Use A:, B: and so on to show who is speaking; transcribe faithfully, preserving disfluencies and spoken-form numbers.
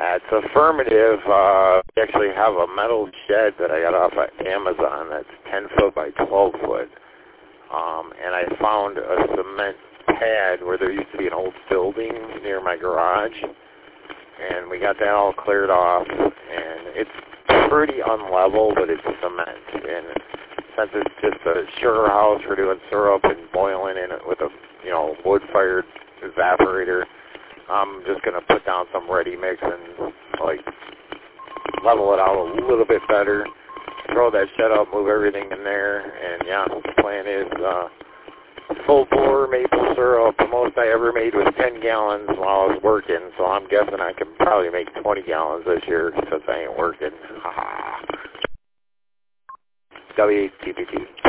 A: It's affirmative. Uh, we actually have a metal shed that I got off of Amazon that's ten foot by twelve foot. Um, and I found a cement pad where there used to be an old building near my garage. And we got that all cleared off. And it's pretty unlevel, but it's cement. And since it's just a sugar house, we're doing syrup and boiling in it with a, you know, wood-fired evaporator. I'm just going to put down some ready mix and, like, level it out a little bit better, throw that shed up, move everything in there, and, yeah, the plan is uh, full-bore maple syrup. The most I ever made was ten gallons while I was working, so I'm guessing I can probably make twenty gallons this year since I ain't working. W H T P T.